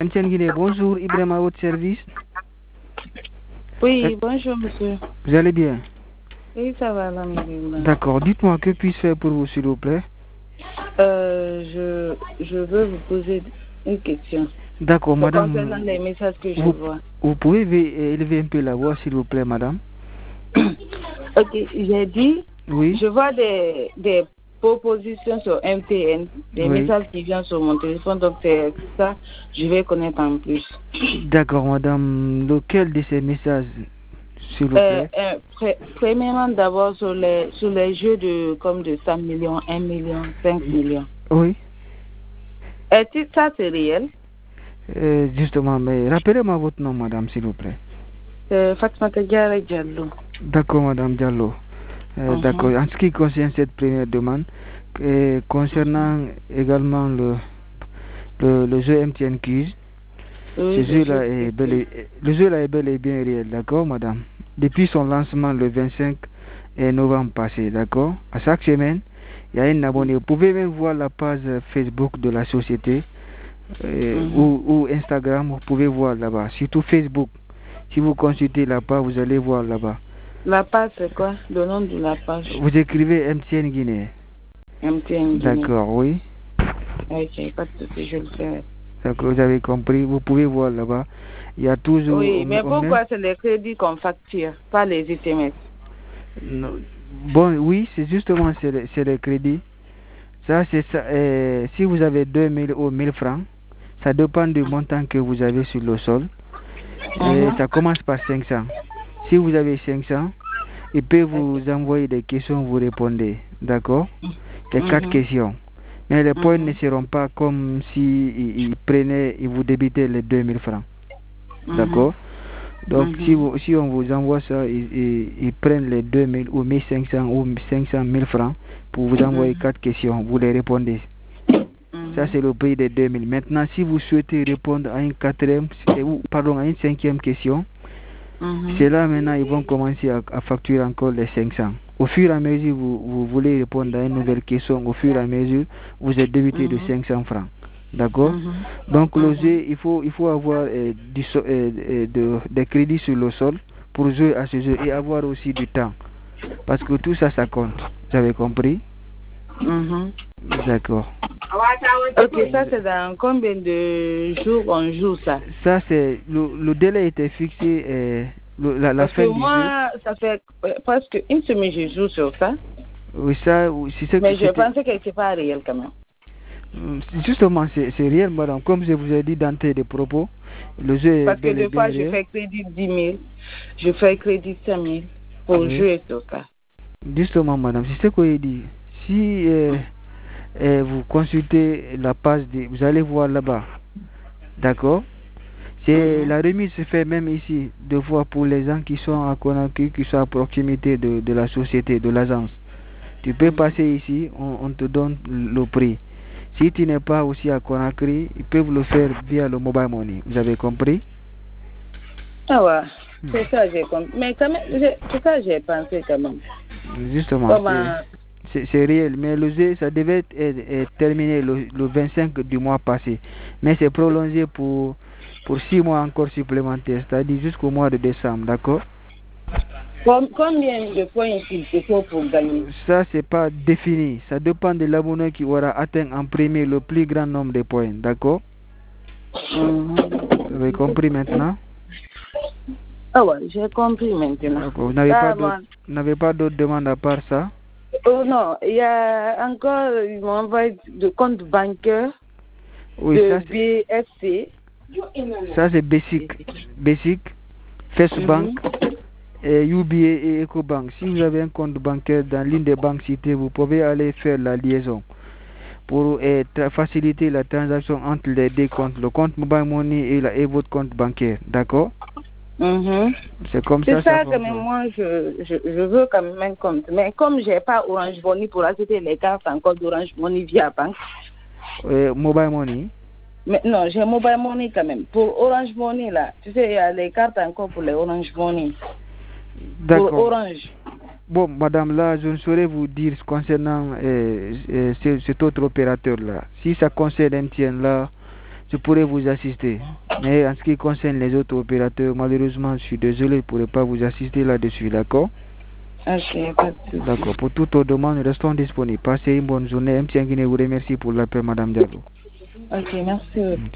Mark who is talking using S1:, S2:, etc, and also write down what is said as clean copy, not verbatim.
S1: MTN Guinée, bonjour, Ibrahim à votre service.
S2: Oui, bonjour monsieur.
S1: Vous allez bien?
S2: Oui, ça va, alhamdoulilah.
S1: D'accord, dites-moi, que puis-je faire pour vous, s'il vous plaît?
S2: Je veux vous poser une question.
S1: D'accord, madame.
S2: Concernant les messages que je vois.
S1: Vous pouvez élever un peu la voix, s'il vous plaît, madame?
S2: Ok, j'ai dit,
S1: Oui.
S2: je vois des propositions sur MTN, des messages qui viennent sur mon téléphone, donc c'est ça, je vais connaître en plus.
S1: D'accord, madame. Lequel de ces messages, s'il vous plaît?
S2: Premièrement, d'abord sur les jeux comme de 5 millions, 1 million, 5 millions.
S1: Oui.
S2: Est-ce que ça, c'est réel?
S1: Justement, mais rappelez-moi votre nom, madame, s'il vous plaît.
S2: Fatmata Diallo.
S1: D'accord, madame Diallo. D'accord. En ce qui concerne cette première demande, concernant également le jeu MTN Quiz, ce jeu-là est bel et bien réel, d'accord, madame? Depuis son lancement le 25 novembre passé, d'accord? À chaque semaine, il y a un abonné. Vous pouvez même voir la page Facebook de la société ou Instagram, vous pouvez voir là-bas. Surtout Facebook. Si vous consultez là-bas, vous allez voir là-bas.
S2: La page, c'est quoi? Le nom de la page?
S1: Vous écrivez MTN Guinée.
S2: MTN Guinée.
S1: D'accord, oui.
S2: Ok, pas de souci, je le ferai.
S1: D'accord, vous avez compris. Vous pouvez voir là-bas. Il y a toujours...
S2: Oui, mais pourquoi c'est les crédits qu'on facture, pas les SMS?
S1: Non. Bon, oui, c'est justement c'est les crédits. Ça, c'est ça. Si vous avez 2000 ou 1000 francs, ça dépend du montant que vous avez sur le sol. Ça commence par 500. Si vous avez 500, il peut vous envoyer des questions, vous répondez. D'accord? Les 4 questions. Mais les points ne seront pas comme si ils vous débitaient les 2000 francs. D'accord? Donc, si on vous envoie ça, ils prennent les 2000 ou 1500 ou 500 000 francs pour vous envoyer 4 questions. Vous les répondez. Ça, c'est le prix des 2000. Maintenant, si vous souhaitez répondre à une à une cinquième question, c'est là maintenant ils vont commencer à facturer encore les 500. Au fur et à mesure vous voulez répondre à une nouvelle question, au fur et à mesure vous êtes débité de 500 francs. D'accord? Donc le jeu, il faut avoir des crédits sur le sol pour jouer à ce jeu et avoir aussi du temps. Parce que tout ça, ça compte. Vous avez compris? D'accord.
S2: Ok, ça c'est dans combien de jours on joue ça?
S1: Ça c'est le délai était fixé la fin du jeu.
S2: Parce que moi, ça fait presque une semaine que je joue sur ça.
S1: Oui, ça, c'est ce
S2: mais je pensais que c'est pas réel quand même.
S1: Justement, c'est réel, madame. Comme je vous ai dit dans tes propos, le jeu est
S2: parce que
S1: bel et
S2: des fois,
S1: bien
S2: je fais crédit 10 000, je fais crédit 5 000 pour jouer sur ça.
S1: Justement, madame, c'est ce que j'ai dit. Si vous consultez la page, vous allez voir là-bas. D'accord? La remise se fait même ici, deux fois pour les gens qui sont à Conakry, qui sont à proximité de la société, de l'agence. Tu peux passer ici, on te donne le prix. Si tu n'es pas aussi à Conakry, ils peuvent le faire via le mobile money. Vous avez compris?
S2: Ah ouais, c'est ça j'ai compris. Mais quand même, c'est ça j'ai pensé quand même.
S1: Justement, c'est réel. Mais le jeu, ça devait être terminé le 25 du mois passé. Mais c'est prolongé pour 6 mois encore supplémentaires, c'est-à-dire jusqu'au mois de décembre, d'accord?
S2: Combien de points il faut pour gagner?
S1: Ça, c'est pas défini. Ça dépend de l'abonné qui aura atteint en premier le plus grand nombre de points, d'accord? Vous avez compris maintenant?
S2: Ah ouais, j'ai compris maintenant.
S1: Vous n'avez pas d'autres demandes à part ça?
S2: Oh non, il y a encore, ils m'ont envoyé de compte bancaire de BFC.
S1: Ça, c'est Basic, First Bank, UBA et EcoBank. Si vous avez un compte bancaire dans l'une des banques citées, vous pouvez aller faire la liaison pour faciliter la transaction entre les deux comptes, le compte mobile money et votre compte bancaire. D'accord? C'est comme ça.
S2: C'est ça que moi, je veux quand même un compte. Mais comme je n'ai pas Orange Money pour acheter les cartes encore d'Orange Money via banque.
S1: Mobile money?
S2: Mais non, j'ai mobile money quand même. Pour Orange Money, là, tu sais, il y a les cartes encore pour les Orange Money.
S1: D'accord.
S2: Pour Orange.
S1: Bon, madame, là, je ne saurais vous dire concernant cet autre opérateur-là. Si ça concerne MTN, là, je pourrais vous assister. Mais en ce qui concerne les autres opérateurs, malheureusement, je suis désolé, je ne pourrais pas vous assister là-dessus, d'accord?
S2: Ok, pas de souci.
S1: D'accord. Pour toutes vos demandes, nous restons disponibles. Passez une bonne journée. M. Nguine vous remercie pour l'appel, Madame Diallo.
S2: Ok, merci.